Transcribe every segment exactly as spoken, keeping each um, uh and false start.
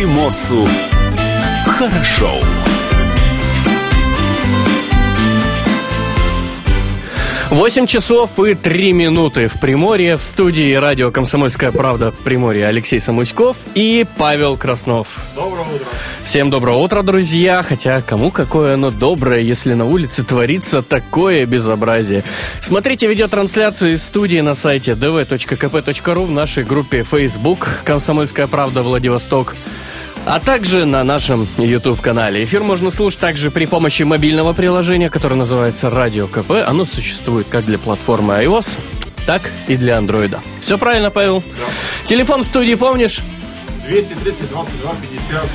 приморцу хорошо. Восемь часов и три минуты в Приморье. В студии радио «Комсомольская правда» Приморье Алексей Самуськов и Павел Краснов. Доброе утро. Всем доброе утро, друзья. Хотя кому какое оно доброе, если на улице творится такое безобразие. Смотрите видеотрансляцию из студии на сайте ди ви точка ка пэ точка ру, в нашей группе Facebook «Комсомольская правда Владивосток», а также на нашем YouTube-канале. Эфир можно слушать также при помощи мобильного приложения, которое называется «Радио КП». Оно существует как для платформы iOS, так и для Android. Все правильно, Павел? Да. Телефон студии помнишь? двести тридцать двадцать два пятьдесят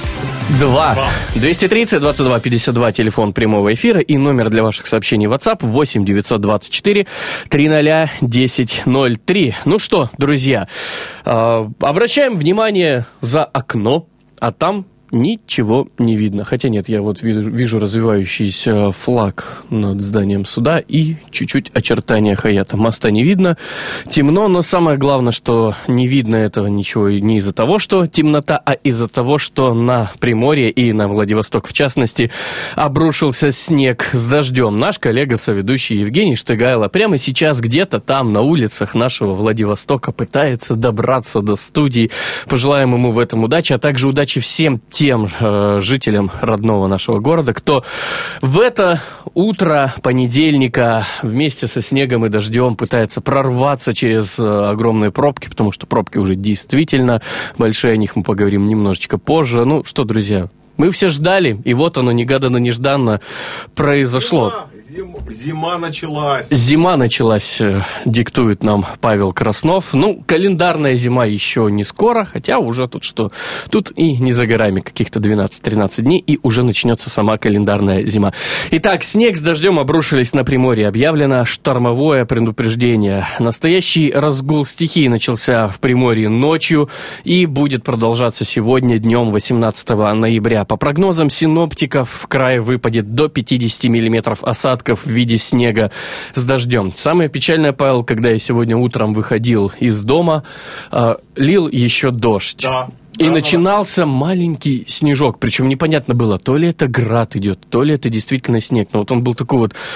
два. двести тридцать двадцать два пятьдесят два, телефон прямого эфира, и номер для ваших сообщений в WhatsApp восемь девятьсот двадцать четыре триста десять ноль три. Ну что, друзья, э, обращаем внимание за окно, а там ничего не видно. Хотя нет, я вот вижу, вижу развивающийся флаг над зданием суда и чуть-чуть очертания Хаята. Моста не видно, темно, но самое главное, что не видно этого ничего не из-за того, что темнота, а из-за того, что на Приморье и на Владивосток, в частности, обрушился снег с дождем. Наш коллега-соведущий Евгений Штыгайло прямо сейчас где-то там на улицах нашего Владивостока пытается добраться до студии. Пожелаем ему в этом удачи, а также удачи всем тем тем э, жителям родного нашего города, кто в это утро понедельника вместе со снегом и дождем пытается прорваться через э, огромные пробки, потому что пробки уже действительно большие, о них мы поговорим немножечко позже. Ну что, друзья, мы все ждали, и вот оно негаданно-нежданно произошло. Зима, зима, зима началась. Зима началась, диктует нам Павел Краснов. Ну, календарная зима еще не скоро, хотя уже тут что? Тут и не за горами каких-то двенадцать-тринадцать дней, и уже начнется сама календарная зима. Итак, снег с дождем обрушились на Приморье. Объявлено штормовое предупреждение. Настоящий разгул стихии начался в Приморье ночью и будет продолжаться сегодня днем восемнадцатого ноября. По прогнозам синоптиков, в крае выпадет до пятьдесят миллиметров осадков в виде снега с дождем. Самое печальное, Павел, когда я сегодня утром выходил из дома, э, лил еще дождь. Да. И да, начинался да. маленький снежок, причем непонятно было, то ли это град идет, то ли это действительно снег. Но вот он был такой вот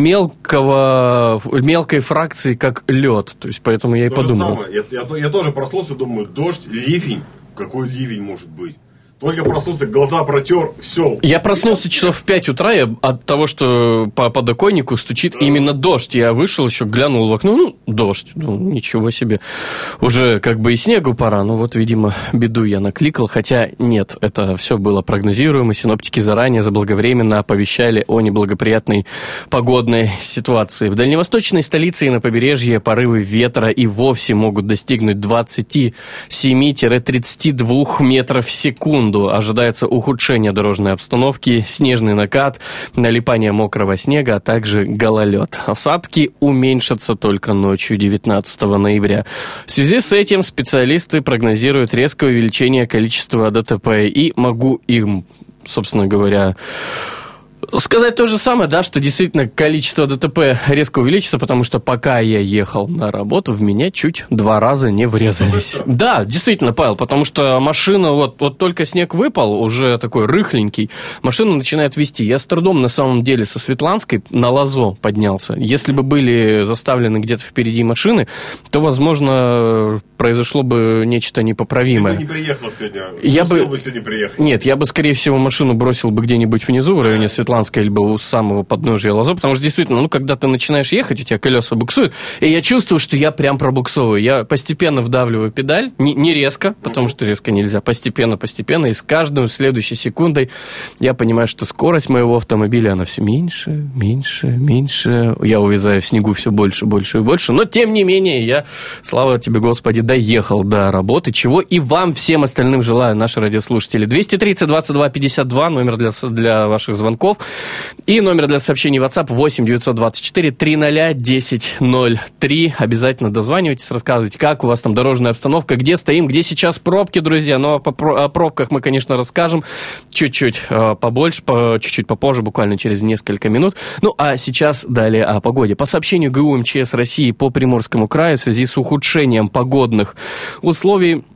мелкого, мелкой фракции, как лед. То есть поэтому я и то подумал. Я, я, я тоже проснулся, думаю, дождь, ливень. Какой ливень может быть? Только проснулся, глаза протер, все. Я проснулся часов в пять утра и от того, что по подоконнику стучит да. именно дождь. Я вышел еще, глянул в окно, ну, дождь, ну, ничего себе. Уже как бы и снегу пора, но вот, видимо, беду я накликал. Хотя нет, это все было прогнозируемо. Синоптики заранее заблаговременно оповещали о неблагоприятной погодной ситуации. В дальневосточной столице и на побережье порывы ветра и вовсе могут достигнуть двадцать семь - тридцать два метров в секунду. Ожидается ухудшение дорожной обстановки, снежный накат, налипание мокрого снега, а также гололед. Осадки уменьшатся только ночью девятнадцатого ноября. В связи с этим специалисты прогнозируют резкое увеличение количества ДТП. И могу им, собственно говоря, сказать то же самое, да, что действительно количество ДТП резко увеличится, потому что пока я ехал на работу, в меня чуть два раза не врезались. Да, действительно, Павел, потому что машина, вот, вот только снег выпал, уже такой рыхленький, машина начинает вести. Я с трудом, на самом деле, со Светланской на Лозо поднялся. Если бы были заставлены где-то впереди машины, то, возможно, произошло бы нечто непоправимое. Ты бы не приехал сегодня, я бы... бы сегодня приехать. Нет, я бы, скорее всего, машину бросил бы где-нибудь внизу, в районе Светланской, либо у самого подножия Лозо, потому что действительно, ну, когда ты начинаешь ехать, у тебя колеса буксуют, и я чувствую, что я прям пробуксовываю. Я постепенно вдавливаю педаль, не, не резко, потому что резко нельзя, постепенно-постепенно, и с каждой следующей секундой я понимаю, что скорость моего автомобиля, она все меньше, меньше, меньше. Я увязаю в снегу все больше, больше и больше, но тем не менее я, слава тебе, Господи, доехал до работы, чего и вам, всем остальным желаю, наши радиослушатели. двести тридцать двадцать два пятьдесят два, номер для, для ваших звонков. И номер для сообщений в WhatsApp восемь девятьсот двадцать четыре триста десять ноль три. Обязательно дозванивайтесь, рассказывайте, как у вас там дорожная обстановка, где стоим, где сейчас пробки, друзья. Но о пробках мы, конечно, расскажем чуть-чуть побольше, по, чуть-чуть попозже, буквально через несколько минут. Ну, а сейчас далее о погоде. По сообщению ГУ МЧС России по Приморскому краю в связи с ухудшением погодных условий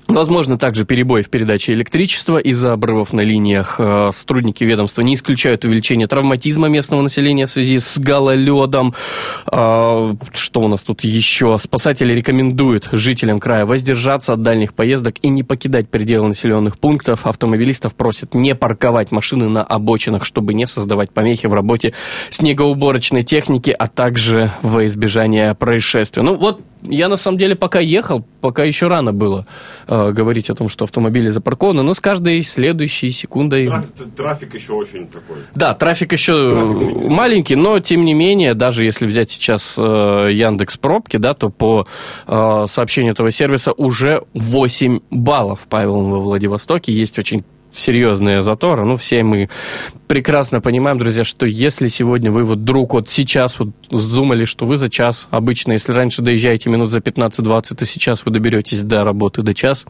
Возможно, также перебои в передаче электричества из-за обрывов на линиях. Сотрудники ведомства не исключают увеличение травматизма местного населения в связи с гололедом. Что у нас тут еще? Спасатели рекомендуют жителям края воздержаться от дальних поездок и не покидать пределы населенных пунктов. Автомобилистов просят не парковать машины на обочинах, чтобы не создавать помехи в работе снегоуборочной техники, а также во избежание происшествия. Ну вот, я на самом деле пока ехал, пока еще рано было э, говорить о том, что автомобили запаркованы, но с каждой следующей секундой... Трафик, трафик еще очень такой. Да, трафик еще трафик маленький, но тем не менее, даже если взять сейчас э, Яндекс пробки, да, то по э, сообщению этого сервиса уже восемь баллов, Павел, во Владивостоке. Есть очень серьезные заторы. Ну, все мы прекрасно понимаем, друзья, что если сегодня вы вот вдруг вот сейчас вот вздумали, что вы за час, обычно, если раньше доезжаете минут за пятнадцать-двадцать, то сейчас вы доберетесь до работы до час.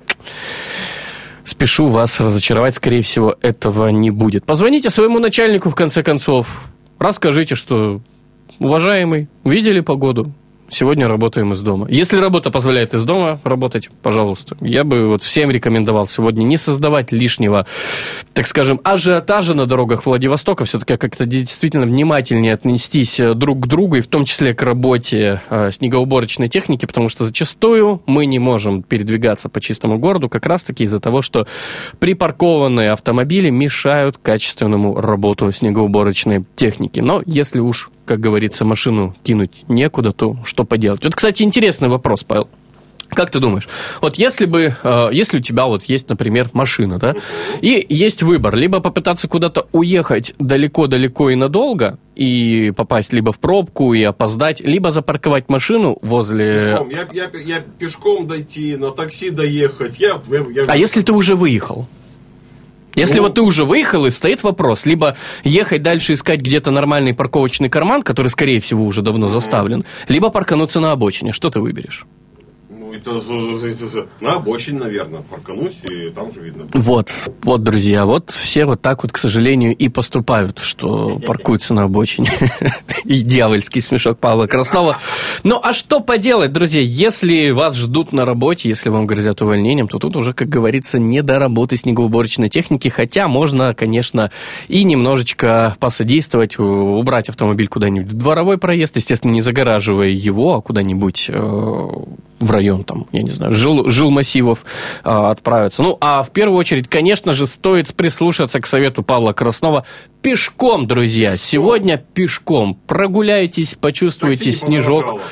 Спешу вас разочаровать, скорее всего, этого не будет. Позвоните своему начальнику, в конце концов. Расскажите, что, уважаемый, видели погоду? Сегодня работаем из дома. Если работа позволяет из дома работать, пожалуйста. Я бы вот всем рекомендовал сегодня не создавать лишнего, так скажем, ажиотажа на дорогах Владивостока. Все-таки как-то действительно внимательнее отнестись друг к другу, и в том числе к работе э, снегоуборочной техники, потому что зачастую мы не можем передвигаться по чистому городу как раз-таки из-за того, что припаркованные автомобили мешают качественному работу снегоуборочной техники. Но если уж, как говорится, машину кинуть некуда, то что поделать? Вот, кстати, интересный вопрос, Павел. Как ты думаешь, вот если бы, э, если у тебя вот есть, например, машина, да, и есть выбор, либо попытаться куда-то уехать далеко-далеко и надолго, и попасть либо в пробку, и опоздать, либо запарковать машину возле... Пешком. Я, я, я пешком дойти, на такси доехать. Я, я, я... А если ты уже выехал? Если ну, вот ты уже выехал, и стоит вопрос, либо ехать дальше искать где-то нормальный парковочный карман, который, скорее всего, уже давно uh-huh. заставлен, либо паркануться на обочине. Что ты выберешь? Ну, это, на обочине, наверное, парканусь, и там же видно. Вот, вот, друзья, вот все вот так вот, к сожалению, и поступают, что паркуются на обочине. И дьявольский смешок Павла Краснова. Ну, а что поделать, друзья, если вас ждут на работе, если вам грозят увольнением, то тут уже, как говорится, не до работы снегоуборочной техники, хотя можно, конечно, и немножечко посодействовать, убрать автомобиль куда-нибудь в дворовой проезд, естественно, не загораживая его, а куда-нибудь э, в район, там, я не знаю, жил, жилмассивов э, отправиться. Ну, а в первую очередь, конечно же, стоит прислушаться к совету Павла Краснова. Пешком, друзья, сегодня пешком. Прогуляйтесь, почувствуйте снежок.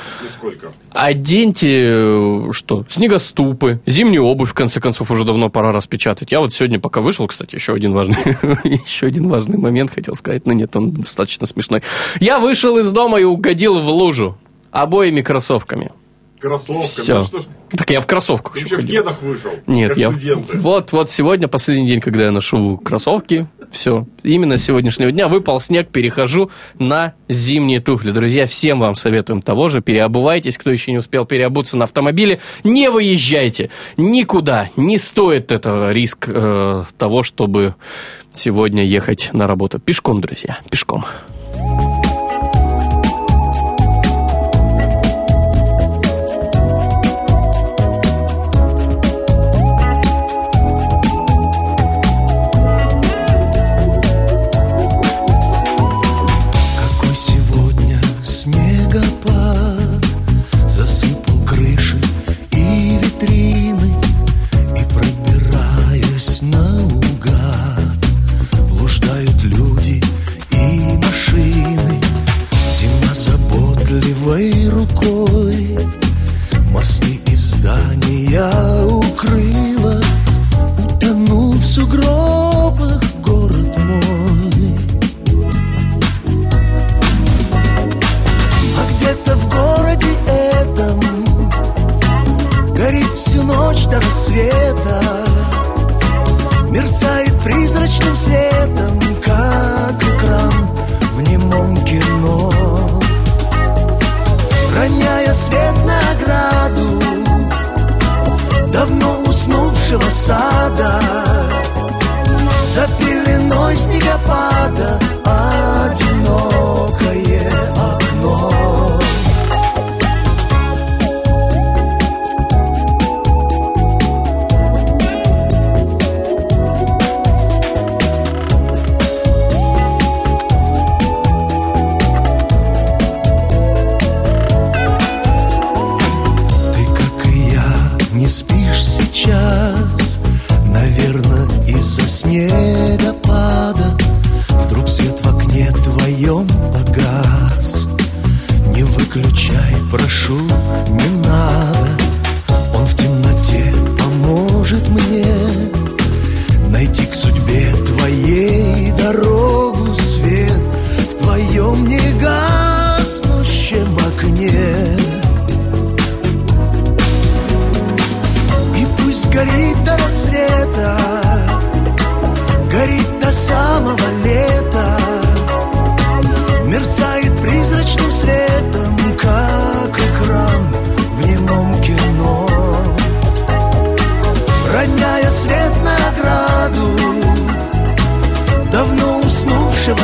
Оденьте, что, снегоступы, зимнюю обувь, в конце концов, уже давно пора распечатать. Я вот сегодня, пока вышел, кстати, еще один важный, еще один важный момент хотел сказать, но нет, он достаточно смешной. Я вышел из дома и угодил в лужу обоими кроссовками. Кроссовками? Все. Ну, что ж... Так я в кроссовках. Ты еще в кедах вышел? Нет, как я... студенты. Вот, вот сегодня последний день, когда я ношу кроссовки. Все. Именно с сегодняшнего дня выпал снег, перехожу на зимние туфли. Друзья, всем вам советуем того же. Переобувайтесь, кто еще не успел переобуться на автомобиле. Не выезжайте никуда. Не стоит этого риск э, того, чтобы сегодня ехать на работу. Пешком, друзья, пешком.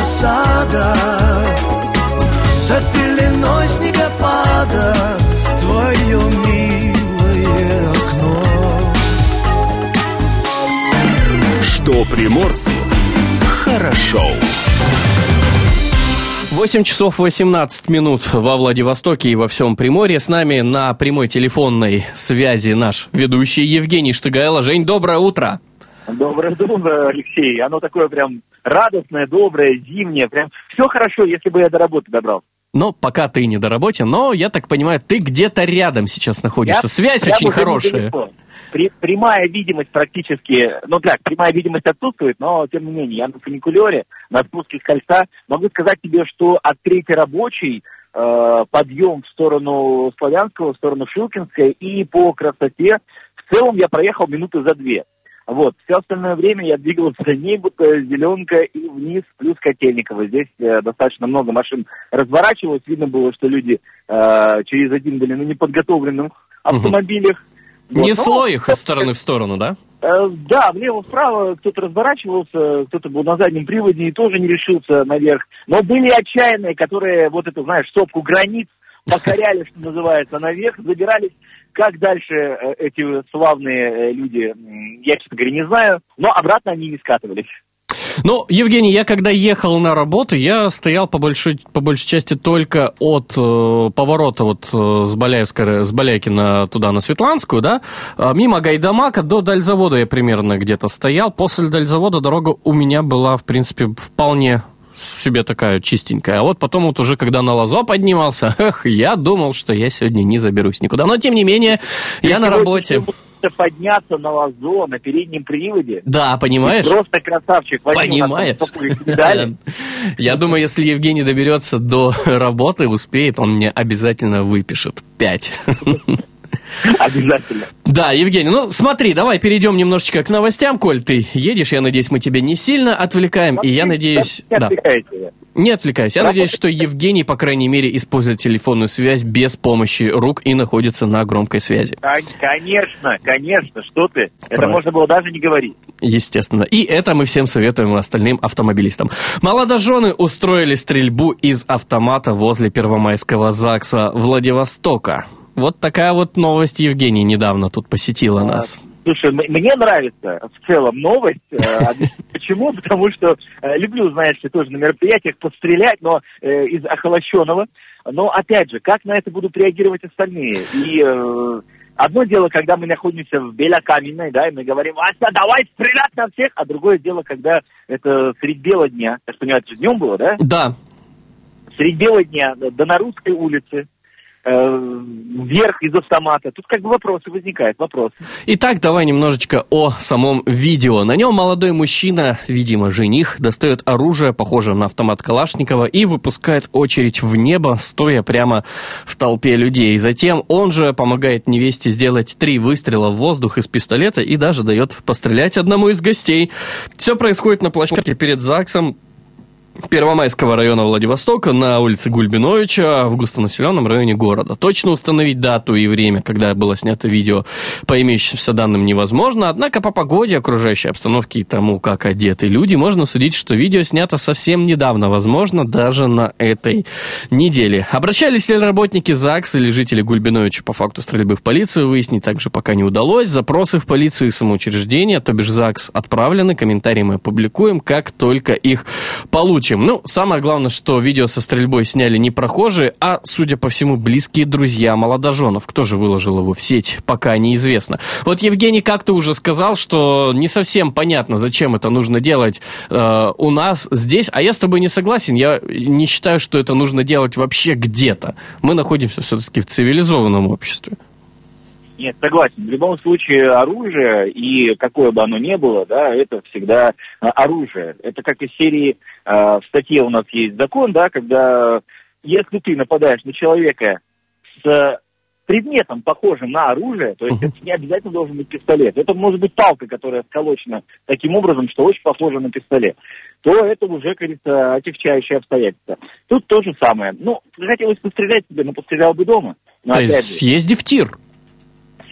сада, за пеленой снегопада, твое милое окно. Что приморцу хорошо. восемь часов восемнадцать минут во Владивостоке и во всем Приморье. С нами на прямой телефонной связи наш ведущий Евгений Штыгайло. Жень, доброе утро. Доброе утро, Алексей. Оно такое прям радостное, доброе, зимнее. Прям все хорошо, если бы я до работы добрался. Но пока ты не до работы, но, я так понимаю, ты где-то рядом сейчас находишься. Я Связь очень хорошая. При, прямая видимость практически, ну так, прямая видимость отсутствует, но тем не менее, я на фуникулере, на спуске с кольца. Могу сказать тебе, что от Третьей Рабочей э, подъем в сторону Славянского, в сторону Шилкинской и по красоте в целом я проехал минуты за две. Вот, все остальное время я двигался за ней, будто зеленка, и вниз, плюс Котельниково. Здесь э, достаточно много машин разворачивалось. Видно было, что люди э, через один были на неподготовленных автомобилях. Угу. Вот. Несло ну, их из стороны в сторону, да? Э, да, влево-вправо кто-то разворачивался, кто-то был на заднем приводе и тоже не решился наверх. Но были отчаянные, которые, вот это, знаешь, сопку границ покоряли, что называется, наверх, забирались. Как дальше эти славные люди, я, честно говоря, не знаю, но обратно они не скатывались. Ну, Евгений, я когда ехал на работу, я стоял по большой, по большей части только от э, поворота вот э, с Баляевской, с Баляйки на, туда, на Светланскую, да, э, мимо Гайдамака до Дальзавода я примерно где-то стоял. После Дальзавода дорога у меня была, в принципе, вполне себе такая чистенькая. А вот потом вот уже, когда на Лозо поднимался, эх, я думал, что я сегодня не заберусь никуда. Но, тем не менее, Ты я на работе. Подняться на Лозо, на переднем приводе. Да, понимаешь? Ты просто красавчик. Понимаешь? Я думаю, если Евгений доберется до работы, успеет, он мне обязательно выпишет пять. Обязательно. Да, Евгений, ну смотри, давай перейдем немножечко к новостям, коль ты едешь, я надеюсь, мы тебя не сильно отвлекаем, смотри, и я надеюсь... Не да. Не отвлекайся, я Работа. надеюсь, что Евгений, по крайней мере, использует телефонную связь без помощи рук и находится на громкой связи. Конечно, конечно, что ты, это Правильно. Можно было даже не говорить. Естественно, и это мы всем советуем остальным автомобилистам. Молодожены устроили стрельбу из автомата возле Первомайского ЗАГСа Владивостока. Вот такая вот новость, Евгений, недавно тут посетила а, нас. Слушай, мне нравится в целом новость. Почему? Потому что люблю, знаешь ли, тоже на мероприятиях пострелять, но из охолощенного. Но, опять же, как на это будут реагировать остальные? И одно дело, когда мы находимся в Белокаменной, да, и мы говорим, Ася, давай стрелять на всех, а другое дело, когда это средь бела дня. Я понимаю, это же днем было, да? Да. Средь бела дня, да, на Русской улице. Вверх из автомата. Тут как бы вопросы возникают, вопросы. Итак, давай немножечко о самом видео. На нем молодой мужчина, видимо, жених, достает оружие, похожее на автомат Калашникова, и выпускает очередь в небо, стоя прямо в толпе людей. Затем он же помогает невесте сделать три выстрела в воздух из пистолета и даже дает пострелять одному из гостей. Все происходит на площадке перед ЗАГСом Первомайского района Владивостока на улице Гульбиновича в густонаселенном районе города. Точно установить дату и время, когда было снято видео, по имеющимся данным невозможно, однако по погоде, окружающей обстановке и тому, как одеты люди, можно судить, что видео снято совсем недавно, возможно, даже на этой неделе. Обращались ли работники ЗАГС или жители Гульбиновича по факту стрельбы в полицию, выяснить также пока не удалось. Запросы в полицию и самоучреждения, то бишь ЗАГС, отправлены, комментарии мы опубликуем, как только их получим. Ну, самое главное, что видео со стрельбой сняли не прохожие, а, судя по всему, близкие друзья молодоженов. Кто же выложил его в сеть, пока неизвестно. Вот Евгений как-то уже сказал, что не совсем понятно, зачем это нужно делать э, у нас здесь, а я с тобой не согласен. Я не считаю, что это нужно делать вообще где-то. Мы находимся все-таки в цивилизованном обществе. Нет, согласен. В любом случае оружие, и какое бы оно ни было, да, это всегда оружие. Это как из серии, э, в статье у нас есть закон, да, когда если ты нападаешь на человека с предметом, похожим на оружие, то есть uh-huh. это не обязательно должен быть пистолет. Это может быть палка, которая сколочена таким образом, что очень похожа на пистолет. То это уже, кажется, отягчающее обстоятельство. Тут то же самое. Ну, хотелось пострелять тебе, но пострелял бы дома. Но, то есть съезди в тир.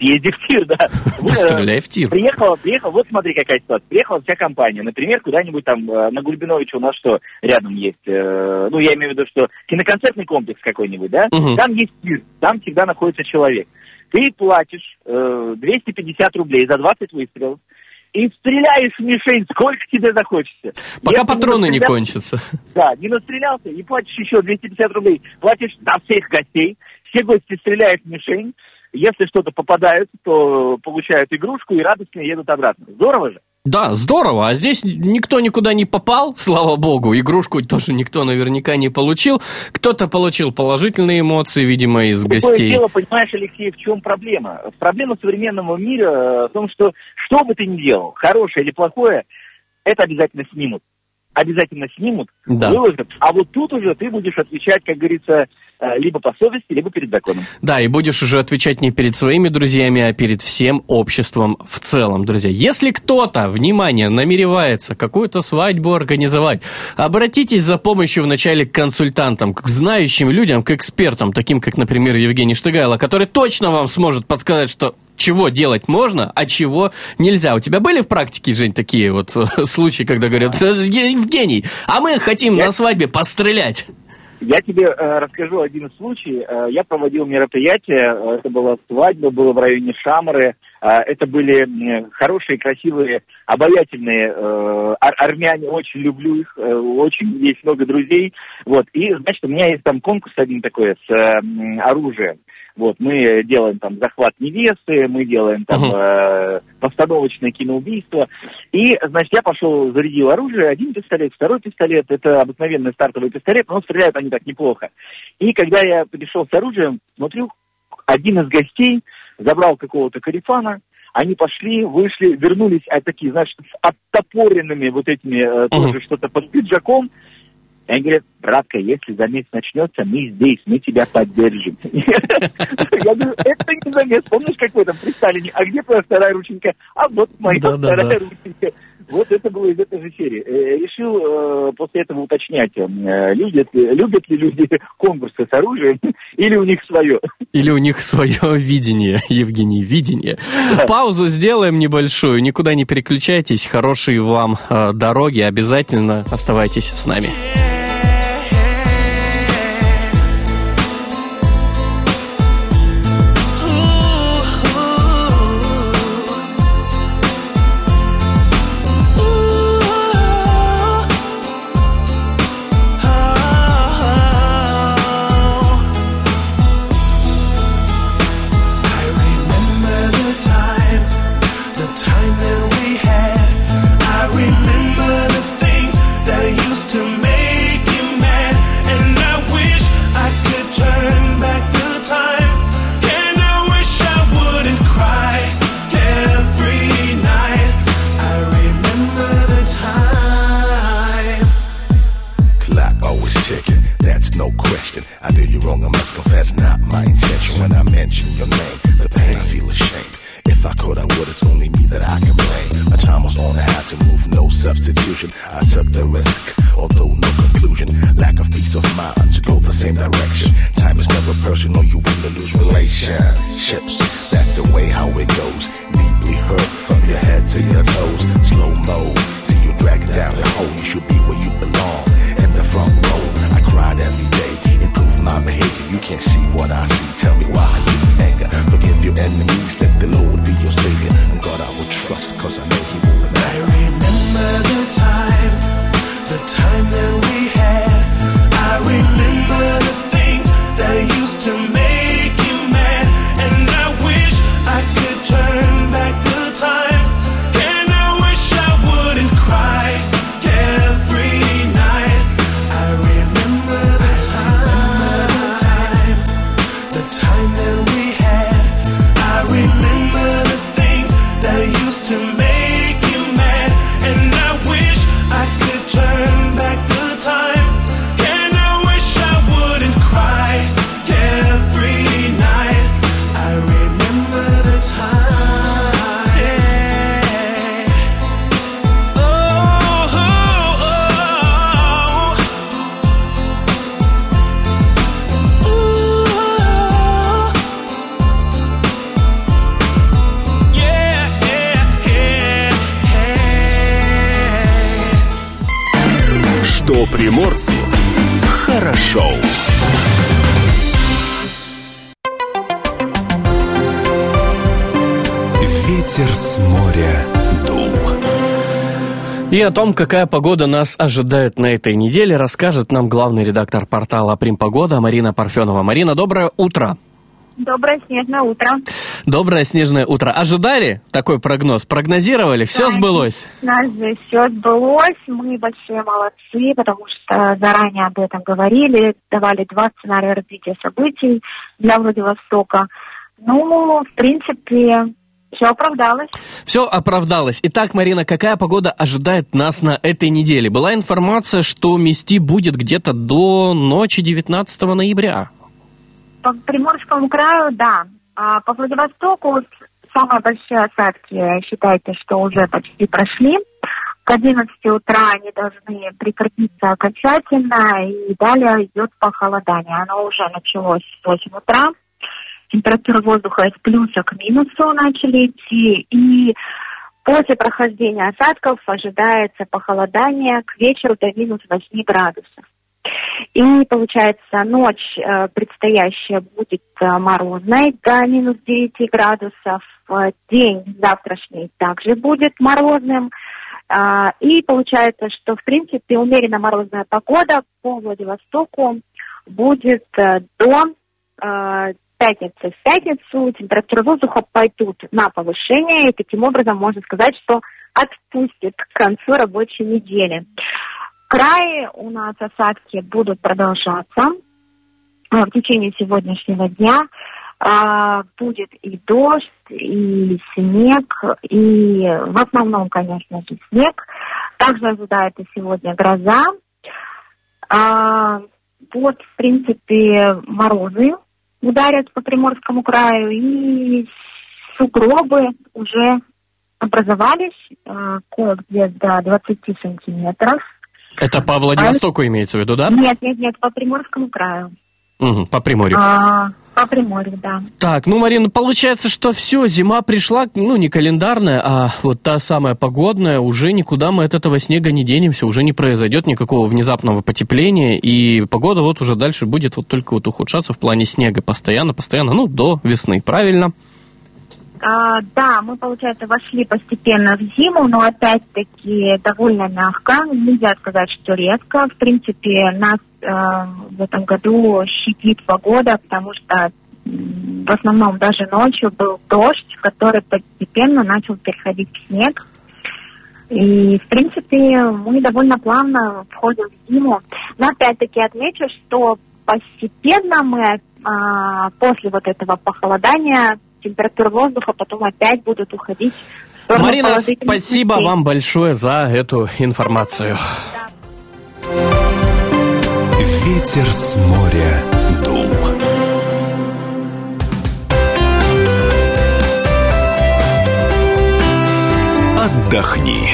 съезди в тир, да. Постреляй в тир. Приехала, приехала, вот смотри, какая ситуация. Приехала вся компания, например, куда-нибудь там на Гульбиновича у нас что рядом есть, э, ну, я имею в виду, что киноконцертный комплекс какой-нибудь, да, угу. Там есть тир, там всегда находится человек. Ты платишь э, двести пятьдесят рублей за двадцать выстрелов и стреляешь в мишень, сколько тебе захочется. Пока Если патроны не, не кончатся. Да, не настрелялся, и платишь еще двести пятьдесят рублей, платишь на всех гостей, все гости стреляют в мишень, если что-то попадает, то получают игрушку и радостно едут обратно. Здорово же? Да, здорово, а здесь никто никуда не попал, слава богу, игрушку тоже никто наверняка не получил, кто-то получил положительные эмоции, видимо, из Такое гостей. Дело, понимаешь, Алексей, в чем проблема? Проблема современного мира в том, что что бы ты ни делал, хорошее или плохое, это обязательно снимут. Обязательно снимут, да. Выложат, а вот тут уже ты будешь отвечать, как говорится, либо по совести, либо перед законом. Да, и будешь уже отвечать не перед своими друзьями, а перед всем обществом в целом, друзья. Если кто-то, внимание, намеревается какую-то свадьбу организовать, обратитесь за помощью вначале к консультантам, к знающим людям, к экспертам, таким как, например, Евгений Штыгайло, который точно вам сможет подсказать, что чего делать можно, а чего нельзя. У тебя были в практике, Жень, такие вот случаи, когда говорят: Евгений, а мы хотим Я... на свадьбе пострелять? Я тебе э, расскажу один случай. Э, я проводил мероприятие, это была свадьба, было в районе Шамры. Э, это были э, хорошие, красивые, обаятельные э, ар- армяне, очень люблю их, э, очень есть много друзей. Вот. И, значит, у меня есть там конкурс один такой с э, оружием. Вот, мы делаем там захват невесты, мы делаем там uh-huh. э, постановочное киноубийство. И, значит, я пошел, зарядил оружие, один пистолет, второй пистолет, это обыкновенный стартовый пистолет, но стреляют они так неплохо. И когда я пришел с оружием, смотрю, один из гостей забрал какого-то корефана, они пошли, вышли, вернулись, а такие, знаешь, с оттопоренными вот этими, э, uh-huh. тоже что-то под пиджаком. И они говорят: братка, если замес начнется, мы здесь, мы тебя поддержим. Я говорю: это не замес. Помнишь, как в этом при Сталине? А где твоя вторая рученька? А вот моя вторая рученька. Вот это было из этой же серии. Решил после этого уточнять, любят ли люди конкурсы с оружием, или у них свое. Или у них свое видение, Евгений, видение. Да. Паузу сделаем небольшую, никуда не переключайтесь, хорошей вам дороги, обязательно оставайтесь с нами. To make Что приморцу хорошо. Ветер с моря дул. И о том, какая погода нас ожидает на этой неделе, расскажет нам главный редактор портала «Примпогода» Марина Парфенова. Марина, доброе утро. Доброе снежное утро. Доброе снежное утро. Ожидали такой прогноз? Прогнозировали? Все да, сбылось? У нас же все сбылось. Мы большие молодцы, потому что заранее об этом говорили, давали два сценария развития событий для Владивостока. Ну, в принципе, все оправдалось. Все оправдалось. Итак, Марина, какая погода ожидает нас на этой неделе? Была информация, что мести будет где-то до ночи девятнадцатого ноября. По Приморскому краю, да. А по Владивостоку самые большие осадки, считайте, что уже почти прошли. К одиннадцати утра они должны прекратиться окончательно, и далее идет похолодание. Оно уже началось с восьми утра. Температура воздуха от плюса к минусу начали идти, и после прохождения осадков ожидается похолодание к вечеру до минус восьми градусов. И, получается, ночь э, предстоящая будет э, морозной до минус девяти градусов. Э, день завтрашний также будет морозным. Э, и получается, что, в принципе, умеренно морозная погода по Владивостоку будет э, до э, пятницы. В пятницу температуры воздуха пойдут на повышение, и таким образом можно сказать, что отпустит к концу рабочей недели. В крае у нас осадки будут продолжаться в течение сегодняшнего дня. Будет и дождь, и снег, и в основном, конечно же, снег. Также ожидается сегодня гроза. Вот, в принципе, морозы ударят по Приморскому краю, и сугробы уже образовались кое-где до двадцати сантиметров. Это по Владивостоку а... имеется в виду, да? Нет, нет, нет, по Приморскому краю. Угу, по Приморью. А, по Приморью, да. Так, ну, Марина, получается, что все, зима пришла, ну, не календарная, а вот та самая погодная, уже никуда мы от этого снега не денемся, уже не произойдет никакого внезапного потепления, и погода вот уже дальше будет вот только вот ухудшаться в плане снега постоянно, постоянно, ну, до весны, правильно? А, да, мы, получается, вошли постепенно в зиму, но опять-таки довольно мягко. Нельзя сказать, что резко. В принципе, нас э, в этом году щадит погода, потому что в основном даже ночью был дождь, который постепенно начал переходить в снег. И, в принципе, мы довольно плавно входим в зиму. Но опять-таки отмечу, что постепенно мы э, после вот этого похолодания температура воздуха потом опять будут уходить в сторону Марина, положительных спасибо вещей. вам большое за эту информацию. Да. Ветер с моря дул. Отдохни.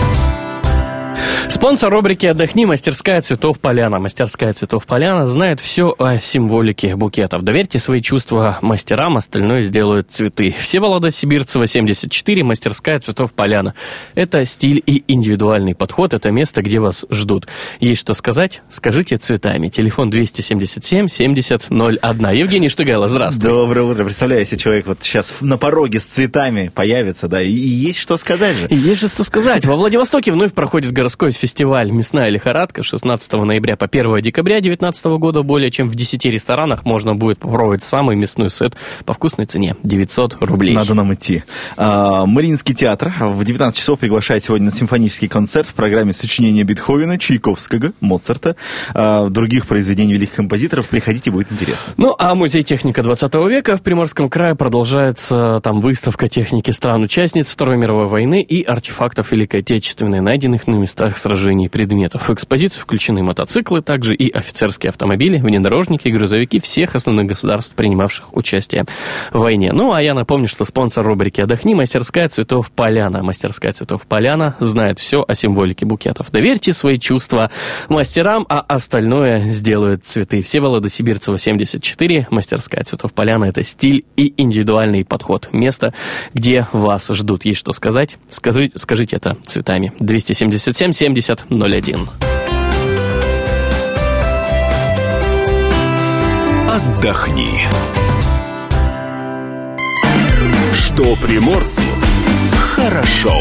Спонсор рубрики «Отдохни» — мастерская цветов «Поляна». Мастерская цветов «Поляна» знает все о символике букетов. Доверьте свои чувства мастерам, остальное сделают цветы. Всеволода Сибирцева, семьдесят четыре, мастерская цветов «Поляна». Это стиль и индивидуальный подход, это место, где вас ждут. Есть что сказать? Скажите цветами. Телефон двести семьдесят семь семьдесят ноль один. Евгений Штыгайло, здравствуй. Доброе утро. Представляю, если человек вот сейчас на пороге с цветами появится, да, и, и есть что сказать же. И есть же что сказать. Во Владивостоке вновь проходит городской фестиваль «Мясная лихорадка» шестнадцатого ноября по первого декабря две тысячи девятнадцатого года. Более чем в десяти ресторанах можно будет попробовать самый мясной сет по вкусной цене – девятьсот рублей. Надо нам идти. А, Мариинский театр в девятнадцать часов приглашает сегодня на симфонический концерт в программе сочинения Бетховена, Чайковского, Моцарта, а, других произведений великих композиторов. Приходите, будет интересно. Ну, а музей техника двадцатого века в Приморском крае продолжается там выставка техники стран-участниц Второй мировой войны и артефактов Великой Отечественной, найденных на местах сражений предметов. В экспозицию включены мотоциклы, также и офицерские автомобили, внедорожники и грузовики всех основных государств, принимавших участие в войне. Ну, а я напомню, что спонсор рубрики «Отдохни» — мастерская цветов «Поляна». Мастерская цветов «Поляна» знает все о символике букетов. Доверьте свои чувства мастерам, а остальное сделают цветы. Всеволода Сибирцева, семьдесят четыре, мастерская цветов «Поляна» — это стиль и индивидуальный подход. Место, где вас ждут. Есть что сказать? Скажите, скажите это цветами. двести семьдесят семь семьдесят ноль один. отдохни. Что приморцу хорошо.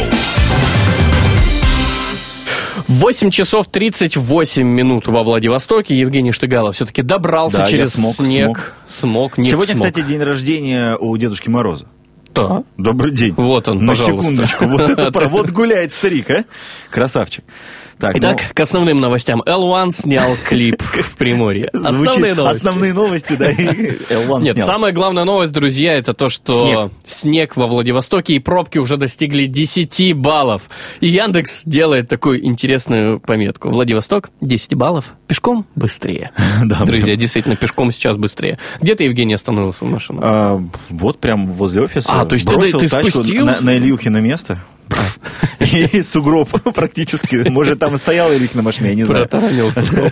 восемь часов тридцать восемь минут во Владивостоке. Евгений Штыгалов все-таки добрался Да, я через смог, снег. Смог, не Сегодня, смог. кстати, день рождения у Дедушки Мороза. Да. Добрый день. Вот он, На пожалуйста. секундочку. Вот это про- вот гуляет старик, а? Красавчик. Так, Итак, ну, к основным новостям. эл один снял клип в Приморье. звучит- Основные новости. Основные новости, да, и эл один Нет, снял. самая главная новость, друзья, это то, что Снег. снег, во Владивостоке и пробки уже достигли десять баллов. И Яндекс делает такую интересную пометку. Владивосток десять баллов, пешком быстрее. Да, Друзья, действительно, пешком сейчас быстрее. Где ты, Евгений, остановил свою машину? А, вот прям возле офиса. А, то есть ты- бросил ты тачку спустил? на, на Ильюхино место. И сугроб практически. Может, там и стояла Ильюхина машина, я не знаю. Протаранил сугроб.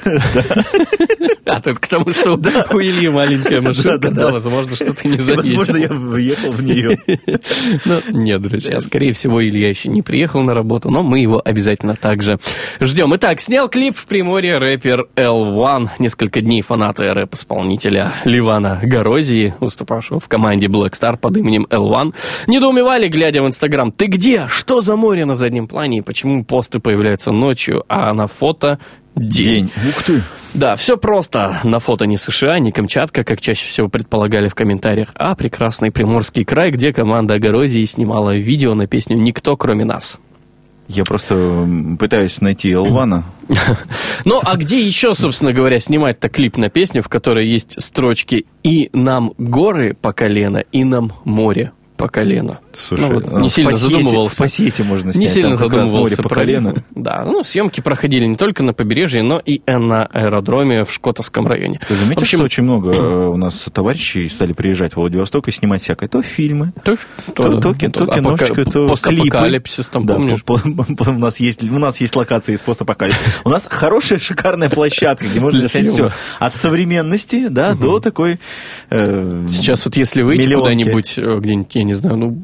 А, тут к тому, что у Ильи маленькая машинка, Да, да, да, да. возможно, что ты не Возможно, я заметил. въехал в нее. Ну, нет, друзья, скорее всего, Илья еще не приехал на работу, но мы его обязательно также ждем. Итак, снял клип в Приморье рэпер эл один. Несколько дней фанаты рэп-исполнителя Ливана Горозии, выступавшего в команде Black Star под именем эл один, недоумевали, глядя в Инстаграм. Ты где? Что за море на заднем плане? И почему посты появляются ночью, а на фото день? День. Ух ты. Да, все просто. На фото не США, не Камчатка, как чаще всего предполагали в комментариях, а прекрасный Приморский край, где команда Горозии снимала видео на песню «Никто, кроме нас». Я просто м, пытаюсь найти эл один. Ну, а где еще, собственно говоря, снимать-то клип на песню, в которой есть строчки «И нам горы по колено, и нам море по колено». Слушай, Ну, вот а не в сильно Пассиете- задумывался. В Пассиете можно снять. Не сильно там как раз задумывался море по про колено. это. Да, ну, съемки проходили не только на побережье, но и на аэродроме в Шкотовском районе. Ты заметил, В общем, что очень много э, у нас товарищей стали приезжать в Владивосток и снимать всякое. То фильмы, То, то, то, ки- то киношечка, то постапокалипсис, там, Да, помнишь? по- по- по- у, нас есть, у нас есть локации из постапокалипсиса. У нас хорошая, шикарная площадка, где можно Для снять все. съемок. От современности, да, до такой... э, Сейчас вот если выйти миллионки. куда-нибудь, э, где-нибудь, я не знаю, ну,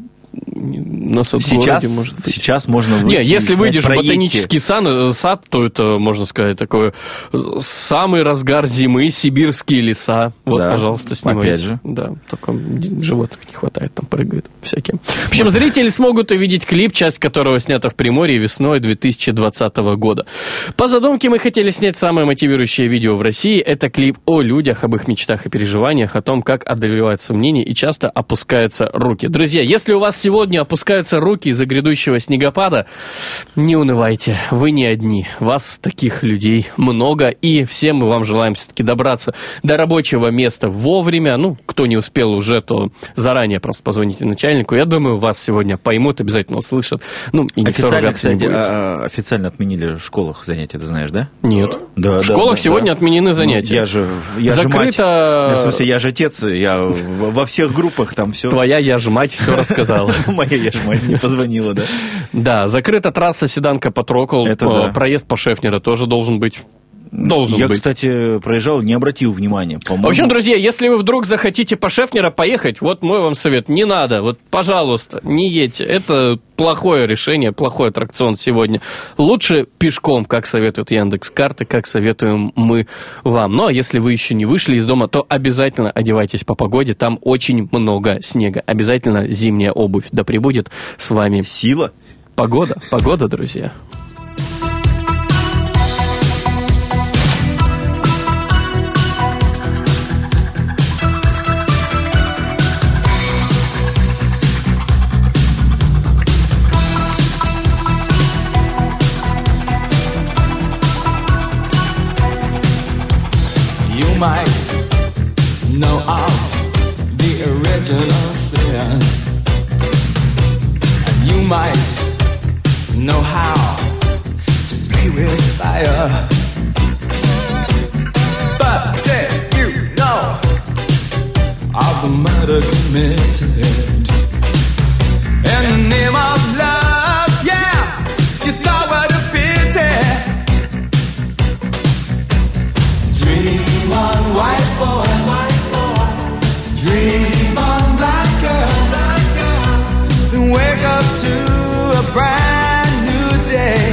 на садгороде, Сейчас, может быть. сейчас можно выйти Не, и если снять выйдешь в проедьте. ботанический сан- сад, то это, можно сказать, такое э, самый разгар зимы, сибирские леса. Вот, Да, пожалуйста, снимайте. опять же. Да, только д- животных не хватает, там прыгают всякие. В общем, зрители смогут увидеть клип, часть которого снята в Приморье весной две тысячи двадцатого года. По задумке мы хотели снять самое мотивирующее видео в России. Это клип о людях, об их мечтах и переживаниях, о том, как одолевают сомнения и часто опускаются руки. Друзья, если у вас сегодня опускаются руки из-за грядущего снегопада, не унывайте, вы не одни. Вас, таких людей, много, и всем мы вам желаем все-таки добраться до рабочего места вовремя. Ну, кто не успел уже, то заранее просто позвоните начальнику. Я думаю, вас сегодня поймут, обязательно услышат. Ну, и никто Официально, ругаться не кстати, будет. а, официально отменили в школах занятия, ты знаешь, да? Нет. Да, В да, школах да, сегодня да. отменены занятия. Ну, я же, я же мать. Закрыто... В смысле, я же отец, я в- во всех группах там все. Твоя я же мать все рассказала. Моя я же мать не позвонила, да? Да, закрыта трасса Седанка-Патрокол. Это Э, да. Проезд по Шефнера тоже должен быть. Должен Я, быть. кстати, проезжал, не обратил внимания. По-моему, В общем, друзья, если вы вдруг захотите по Шефнера поехать, вот мой вам совет. Не надо, вот, пожалуйста, не едьте. Это плохое решение, плохой аттракцион сегодня. Лучше пешком, как советуют Яндекс.Карты, как советуем мы вам. Ну, а если вы еще не вышли из дома, то обязательно одевайтесь по погоде. Там очень много снега. Обязательно зимняя обувь. Да пребудет с вами сила. погода. Погода, друзья. You might know of the original sin, and you might know how to play with fire. But did you know of the murder committed in the name of love? Yeah, you thought what a pity. Dream on, white boy, white boy. Dream on, black girl, black girl. Then wake up to a brand new day,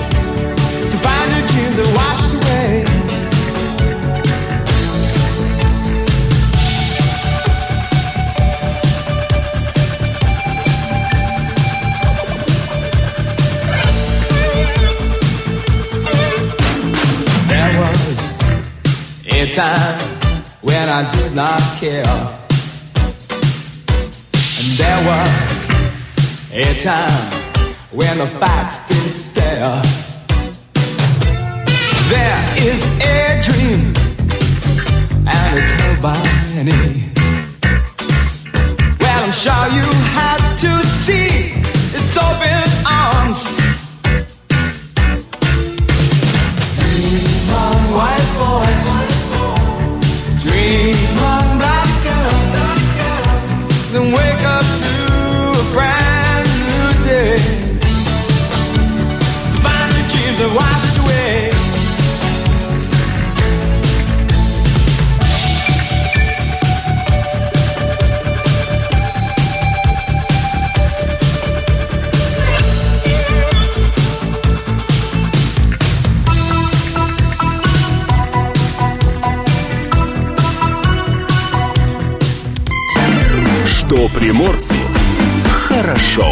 to find your dreams are washed away. time when I did not care. And there was a time when the facts didn't stare. There is a dream, and it's held by many. Well, I'm sure you had to see its open arms. Dream on, white boy. Dream on, black girl. Then wake up to a brand new day. To find your dreams have washed away. Что приморцу хорошо.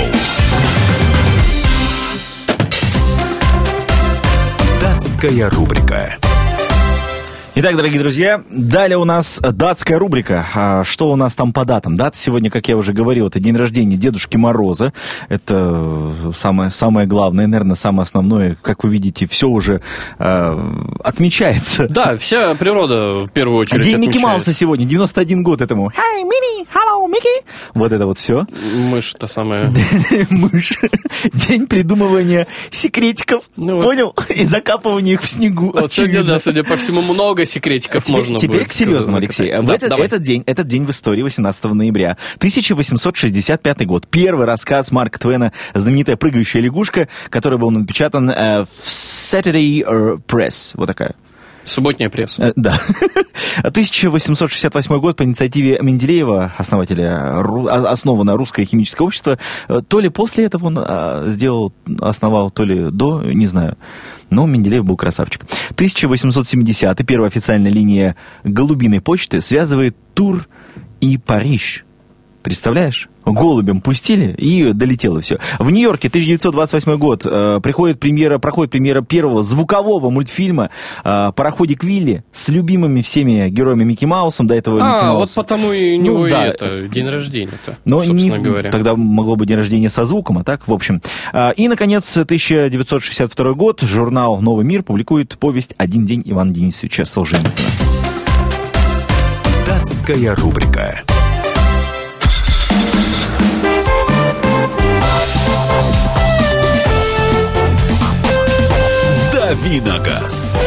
Датская рубрика. Итак, дорогие друзья, далее у нас датская рубрика. А что у нас там по датам? Дата сегодня, как я уже говорил, это день рождения Дедушки Мороза. Это самое, самое главное, наверное, самое основное. Как вы видите, все уже э, отмечается. Да, вся природа в первую очередь День отмечает. Микки Мауса сегодня, девяносто один год этому. Hi, Minnie, hello, Mickey. Вот это вот все. Мышь-то самая... Мышь. День придумывания секретиков. Ну вот. Понял? И закапывания их в снегу. Вот сегодня, очевидно. да, судя по всему, много секретиков Теперь, можно теперь будет к серьезному, сказать, Алексей. закопать. В Да, этот, давай. этот день, этот день в истории, восемнадцатого ноября тысяча восемьсот шестьдесят пятый год. Первый рассказ Марка Твена, знаменитая «Прыгающая лягушка», который был напечатан э, в Saturday Press. Вот такая. Субботняя пресса. Э, Да. тысяча восемьсот шестьдесят восьмой год по инициативе Менделеева, основателя, ру- а- основано русское химическое общество. Э, То ли после этого он а, сделал, основал, то ли до, не знаю. Но Менделеев был красавчик. тысяча восемьсот семидесятый, первая официальная линия голубиной почты связывает Тур и Париж. Представляешь? Голубем пустили, и долетело все. В Нью-Йорке тысяча девятьсот двадцать восьмой год э, приходит премьера, проходит премьера первого звукового мультфильма э, «Пароходик Вилли» с любимыми всеми героями Микки Маусом. До этого Микки А, Маус... вот потому и у Ну, него и да. это, день рождения-то, Но собственно не- говоря. Тогда могло быть день рождения со звуком, а так, в общем. А, И, наконец, тысяча девятьсот шестьдесят второй год. Журнал «Новый мир» публикует повесть «Один день Ивана Денисовича Солженицына». Датская рубрика. Давиногаз.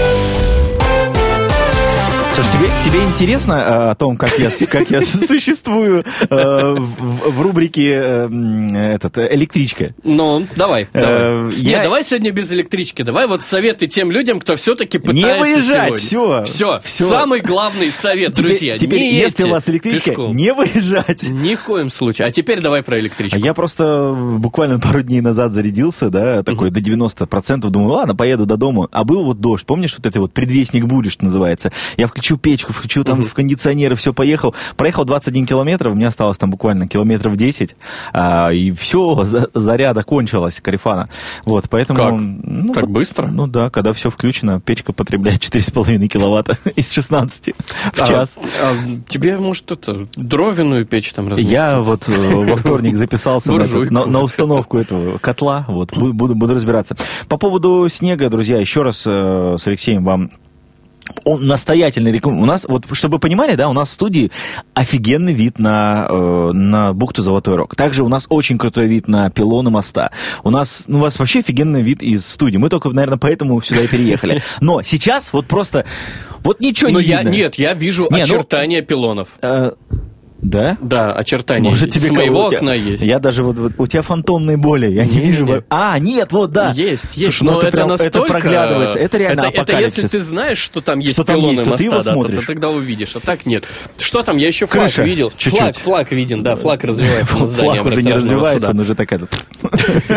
Слушай, тебе, тебе интересно э, о том, как я, как я существую э, в, в рубрике э, м, этот, э, «Электричка»? Ну, давай, Э, давай. я- Нет, давай сегодня без электрички. Давай вот советы тем людям, кто все-таки пытается Не выезжать, сегодня. всё. Все, Всё. Самый главный совет, Теперь- друзья. Теперь, не если едьте у вас электричка, пешком. не выезжать. Ни в коем случае. А теперь давай про электричку. Я просто буквально пару дней назад зарядился, да, такой до девяноста процентов, думаю, ладно, поеду до дома. А был вот дождь, помнишь, вот это вот предвестник бури, что называется. Я включил печку, включил там в кондиционеры, все, поехал. Проехал двадцать один километр, у меня осталось там буквально километров десять, а, и все, заряда кончилась, Карифана. Вот, поэтому... Как? Ну, Так вот, быстро? Ну да, когда все включено, печка потребляет четыре с половиной киловатта из шестнадцати в А, час. а тебе, может, это, дровяную печь там разместить? Я вот э, во вторник записался на, Буржуйку. на- на установку этого котла, вот, бу- буду, буду разбираться. По поводу снега, друзья, еще раз э, с Алексеем вам он настоятельно рекомендую. У нас, вот, чтобы вы понимали, да, у нас в студии офигенный вид на, э, на бухту Золотой Рог. Также у нас очень крутой вид на пилоны моста. У нас, ну, у вас вообще офигенный вид из студии. Мы только, наверное, поэтому сюда и переехали. Но сейчас вот просто, вот ничего Но не я, видно. нет, я вижу Не, ну- очертания пилонов. Э, да? Да, очертания. Может, есть. тебе С моего у тебя- окна есть. Я даже вот, вот у тебя фантомные боли, я не, Не, вижу. не. А, нет, вот, да. Есть, есть. Слушай, ну но это, это, прям- настолько... это проглядывается. Это реально это, это апокалипсис. если ты знаешь, что там есть Что там пилоны есть, то ты моста, его да, то, смотришь. то тогда увидишь. А так нет. Что там? Я еще флаг Крыша, видел. чуть-чуть. Флаг, флаг виден, да, флаг развивается над зданием. Флаг уже не арбитражного развивается, суда. он уже такая...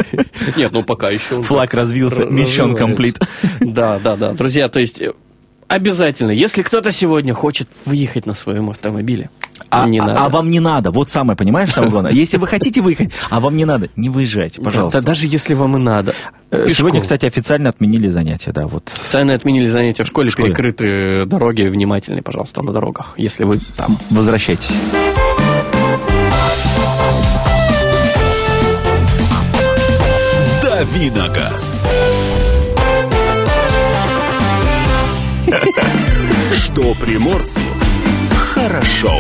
Нет, ну пока еще он Флаг так развился, р- mission развивается. complete. Да, да, да. Друзья, то есть... Обязательно. Если кто-то сегодня хочет выехать на своем автомобиле, А, не а, надо. а вам не надо. Вот самое, понимаешь, самое главное. Если вы хотите выехать, а вам не надо, не выезжайте, пожалуйста. Да, даже если вам и надо. Э, Пешком. Сегодня, кстати, официально отменили занятия, да, вот. Официально отменили занятия в школе, В школе. перекрыты дороги. Внимательнее, пожалуйста, на дорогах, если вы там. Возвращайтесь. Давиногаз. Что приморцу хорошо.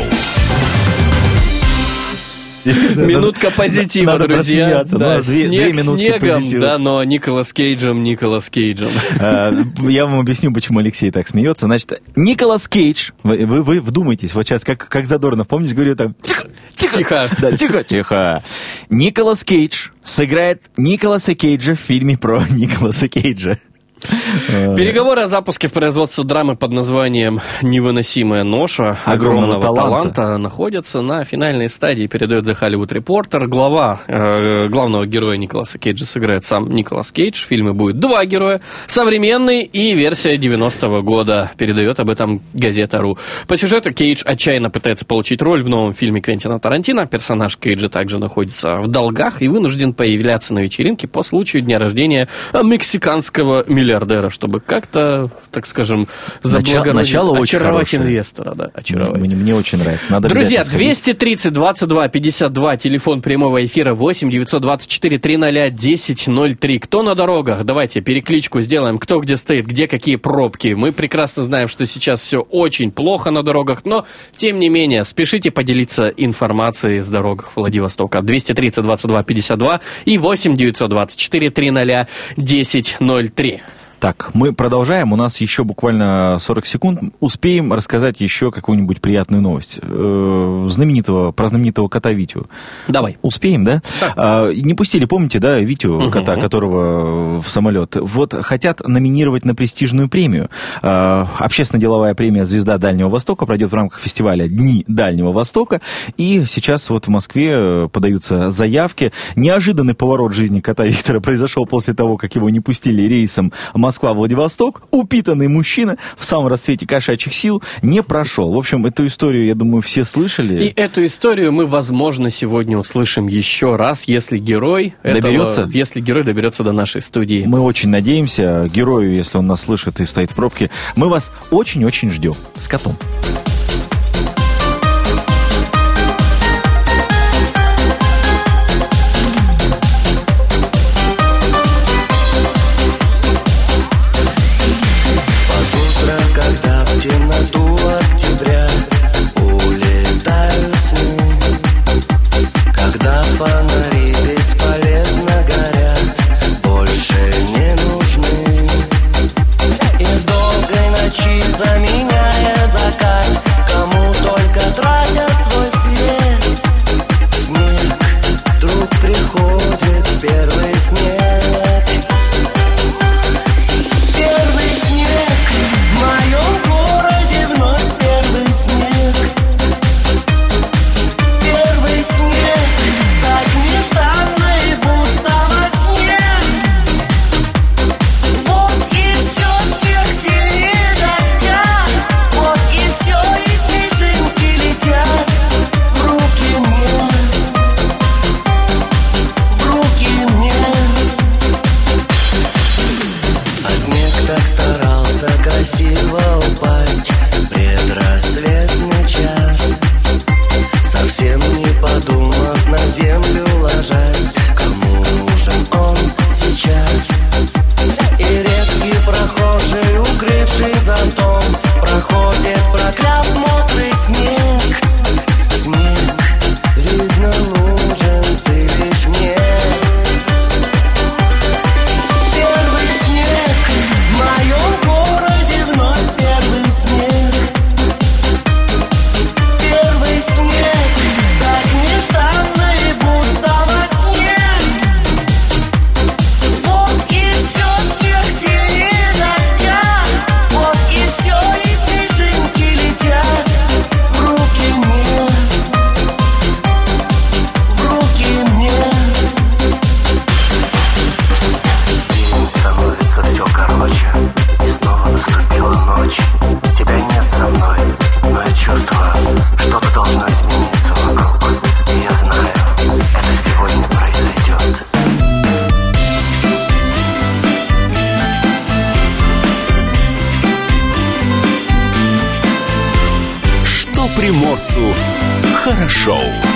Минутка позитива, Надо друзья. просмеяться. Да, Ну, две- снег две минутки снегом, позитива. да, но Николас Кейджем, Николас Кейджем. Э, Я вам объясню, почему Алексей так смеется. Значит, Николас Кейдж, вы, вы, вы вдумайтесь, вот сейчас, как, как Задорнов, помнишь, говорю там, тихо, тихо, Тихо. да, тихо, тихо. Николас Кейдж сыграет Николаса Кейджа в фильме про Николаса Кейджа. Переговоры о запуске в производство драмы под названием «Невыносимая ноша» Огромного огромного таланта. таланта находятся на финальной стадии, передает The Hollywood Reporter. Глава э, главного героя Николаса Кейджа сыграет сам Николас Кейдж. В фильме будет два героя, современный и версия девяностого года, передает об этом газета.ру. По сюжету Кейдж отчаянно пытается получить роль в новом фильме Квентина Тарантино. Персонаж Кейджа также находится в долгах и вынужден появляться на вечеринке по случаю дня рождения мексиканского миллиардера, чтобы как-то, так скажем, заблагородить, начало очень очаровать хорошее. инвестора. Да, очаровать. Мне, мне очень нравится. Надо Друзья, обязательно сходить. двести тридцать двадцать два пятьдесят два, телефон прямого эфира восемь девятьсот двадцать четыре триста десять ноль три. Кто на дорогах? Давайте перекличку сделаем, кто где стоит, где какие пробки. Мы прекрасно знаем, что сейчас все очень плохо на дорогах, но, тем не менее, спешите поделиться информацией с дорог Владивостока. двести тридцать двадцать два пятьдесят два и восемь девятьсот двадцать четыре триста десять ноль три. Так, мы продолжаем. У нас еще буквально сорок секунд. Успеем рассказать еще какую-нибудь приятную новость. Э, знаменитого, про знаменитого кота Витю. Давай. Успеем, да? А, не пустили, помните, да, Витю, Угу. кота, которого в самолет. Вот хотят номинировать на престижную премию. А, общественно-деловая премия «Звезда Дальнего Востока» пройдет в рамках фестиваля «Дни Дальнего Востока». И сейчас вот в Москве подаются заявки. Неожиданный поворот жизни кота Виктора произошел после того, как его не пустили рейсом Москва-Владивосток. Упитанный мужчина в самом расцвете кошачьих сил не прошел. В общем, эту историю, я думаю, все слышали. И эту историю мы, возможно, сегодня услышим еще раз, если герой этого- Доберется? если герой доберется до нашей студии. Мы очень надеемся, герою, если он нас слышит и стоит в пробке, мы вас очень-очень ждем. С котом. Под утро, когда в темноту октября улетают сны, когда фонари бесполезно горят, больше не нужны. И в долгой ночи, заменяя закат, кому только тратят свой свет, снег, вдруг приходит первый снег. Первый снег в моем городе, вновь первый снег. Первый снег, так нежданно и будто во сне. Вот и все, снег сильнее дождя. Вот и все, и снежинки летят в руки мне, в руки мне. А снег так старался красиво упасть в предрассветный час, совсем не подумав, на землю ложась. Кому нужен он сейчас? И редкий прохожий, укрывший зонтом, проходит, прокляв мокрый снег. Снег, видно, нужен ты лишь мне. Первый снег в моем городе, вновь первый снег. Первый снег, так нежданно и будто во сне. приморцу хорошо.